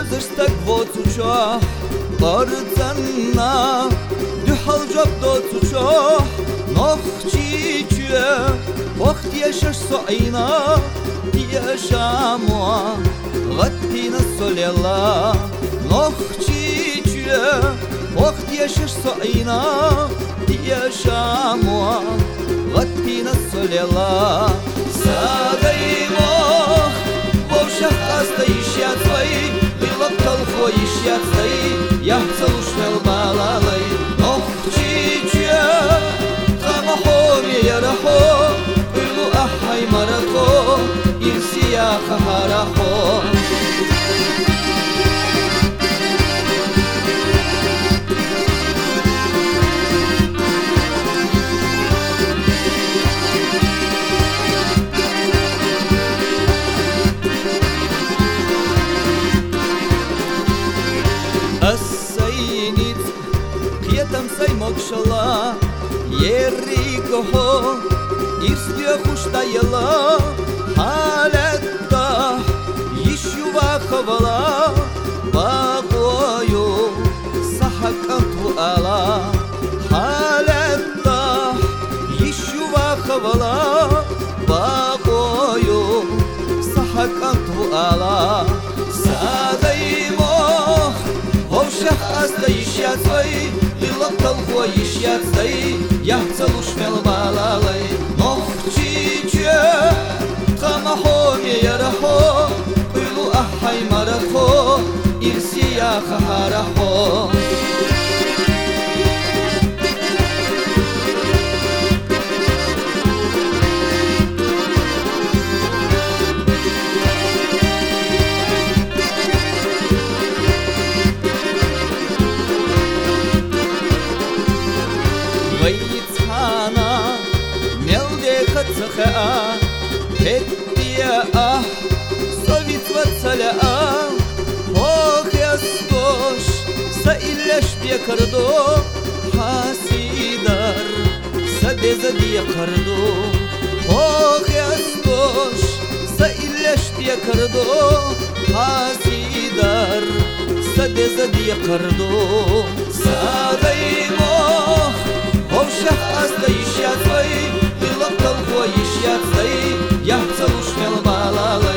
Zırstak votuça Bardzanna Dühal jobdo tuça Nohçiçe Vaxt yaşaş so'ina Yaşamua Gattina solela Nohçiçe Vaxt yaşaş so'ina Yaşamua Gattina solela Sadaymoh Вовшах остающий твои Лилок толфоющий твои Я целушмел балалай Ох, чича Хамахоми ярахо Илу ахай марахо Ирсия хахарахо السينيت قيتم سيموك شلا يريكوه إرسليو خوشتا يلا حالتا يشوفا خوالا باقويو صحك أنتو ألا حالتا يشوفا خوالا باقويو صحك أنتو ألا ساديمو Вовшах остающий твои Лилок толфоющий твои Я целушмел балалай Нох чиче Хамахоми ярахо Илу ахай марахо Ирсия хахарахо Ваицхана Мелдеха цахаа Хеттия Совитва цаляа Ох ястош Саилляш бекардо Хасидар Садеза бекардо Ох ястош Саилляш бекардо Хасидар Садеза бекардо Садаймох Вовшах остающий твои Лилок толфоющий твои Я целушмел балала